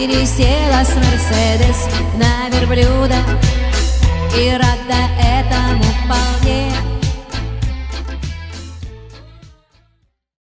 пересела с Мерседес на верблюда и рада этому вполне.